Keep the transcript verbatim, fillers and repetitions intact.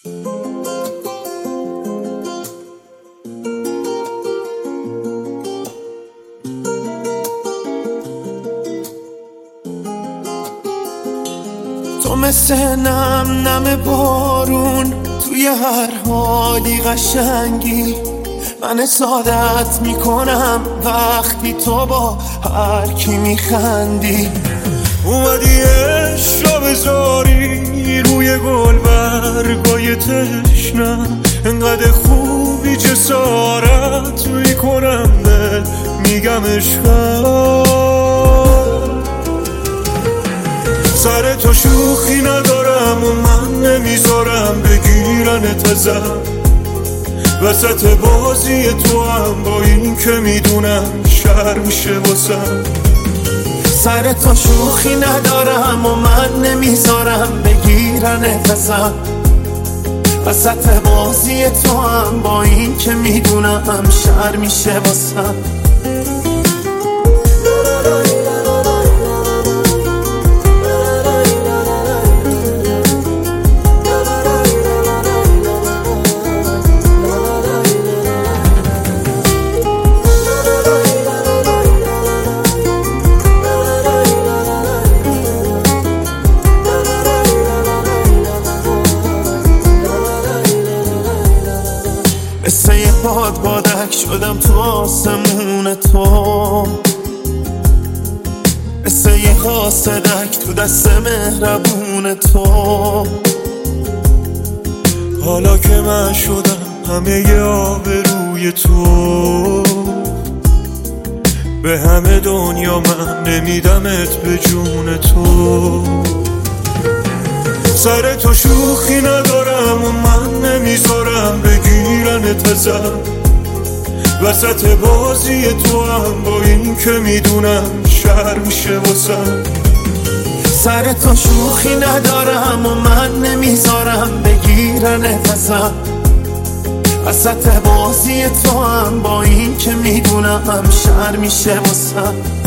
تو مثل نم نم بارون توی هر حالی قشنگی، من سعادت میکنم وقتی تو با هر کی میخندی. اومدی عشق را بذاری روی گل برگای تشنم، انقدر خوبی جسارت میکنم به میگم عشقم. سر تو شوخی ندارم و من نمیذارم بگیرنت ازم، وسط بازی تو هم با این که میدونم شر میشه واسم. سر تو شوخی ندارم و من نمیذارم بگیرنت ازم، وسط بازی تو هم با این که میدونم شر میشه واسم. مثل یه باد بادک شدم تو آسمون تو، مثل یه قاصدک تو دست مهربون تو. حالا که من شدم همه ی آبروی تو، به همه دنیا من نمیدمت به جون تو. سر تو شوخی ندارم و من نمیذارم بگیرنت ازم، وسط بازی تو هم با این که میدونم شر میشه واسم. سر تو شوخی ندارم و من نمیذارم بگیرنت ازم، وسط بازی تو هم با این که میدونم شر میشه واسم.